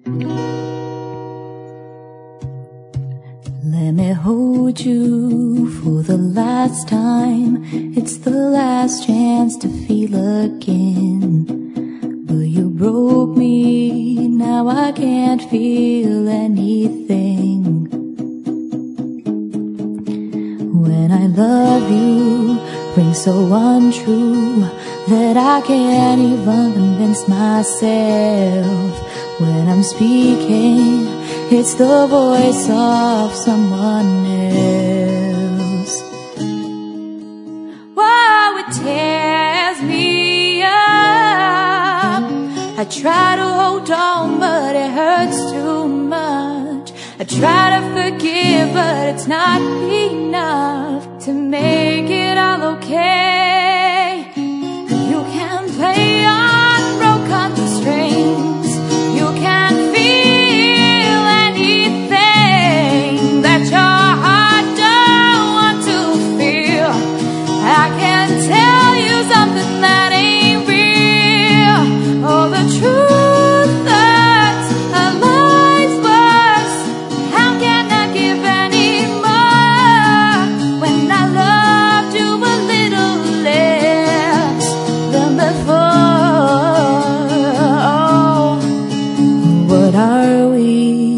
Let me hold you for the last time. It's the last chance to feel again. But you broke me, now I can't feel anything. When I love you, rings so untrue that I can't even convince myself. When I'm speaking, it's the voice of someone else. Whoa, it tears me up. I try to hold on, but it hurts too much. I try to forgive, but it's not enough to make it all okay. You can play on broken strings. You can feel anything that your heart don't want to feel. I can tell you something that ain't real. Oh, the truth hurts, a lie's worse. How can I give any more when I loved you a little less than before? What are we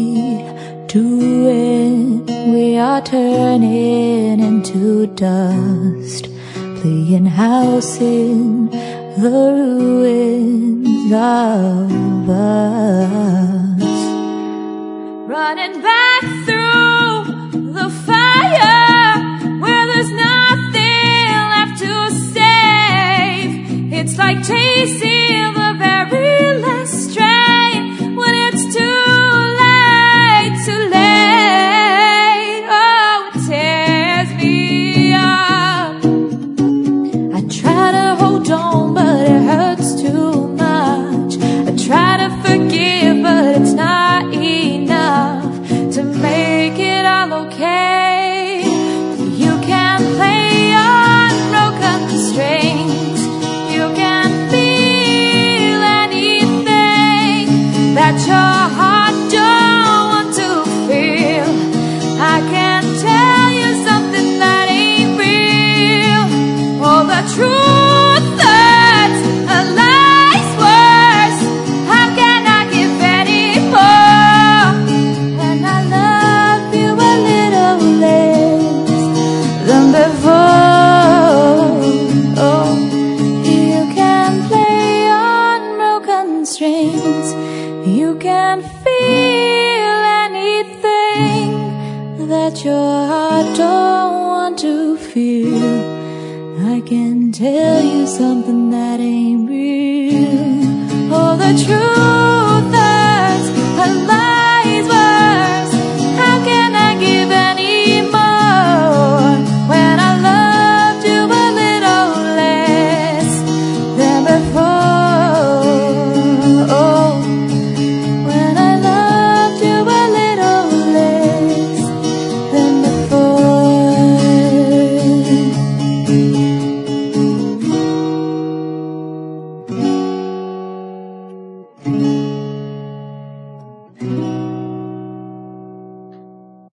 doing? We are turning into dust, playing house in the ruins of us, running back through the fire where there's nothing left to save. It's like chasing the very last stray when it's too late, too late. Oh, it tears me up. I try to hold on, but it hurts too much. I try to forgive, but it's not enough to make it all okay. You can play on broken strings. You can feel anything that your heart don't want to feel. I can tell you something that ain't real. Oh, the truth hurts, a lie's worse. How can I give any more when I love you a little less than before? Oh, you can play on broken strings. You can feel anything that your heart don't want to feel. I can tell you something that ain't real. Oh, the truth